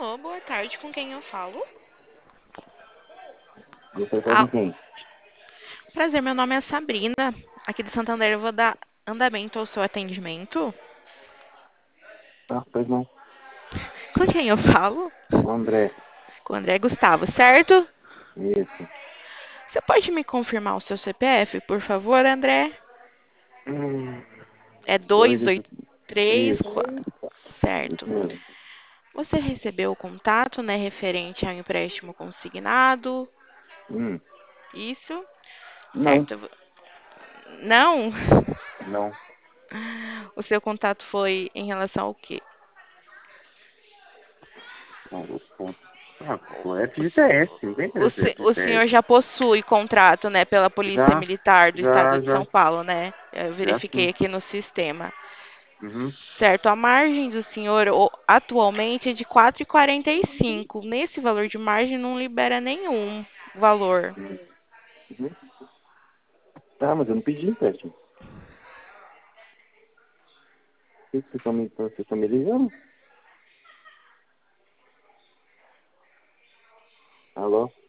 Alô, boa tarde, com quem eu falo? Você tá Ah, com quem? prazer, meu nome é Sabrina, aqui de Santander, eu vou dar andamento ao seu atendimento. Ah, pois não. Com quem eu falo? O André. Com o André Gustavo, certo? Isso. Você pode me confirmar o seu CPF, por favor, André? Hum, É dois, isso. Isso. 2834, Isso certo. mesmo. Você recebeu o contato, né, referente ao empréstimo consignado? Hum, Isso, não. certo. Não? Não. O seu contato foi em relação ao quê? Não, o FGTS, não tem O, interesse do o senhor FGTS. já possui contrato, né, pela Polícia Já, Militar do Estado já, de São já. Paulo, né? Eu Já verifiquei sim. aqui no sistema. Uhum. Certo, a margem do senhor atualmente é de 4,45. Nesse valor de margem não libera nenhum valor. Uhum. Tá, mas eu não pedi empréstimo. Por que vocês estão me ligando? Alô?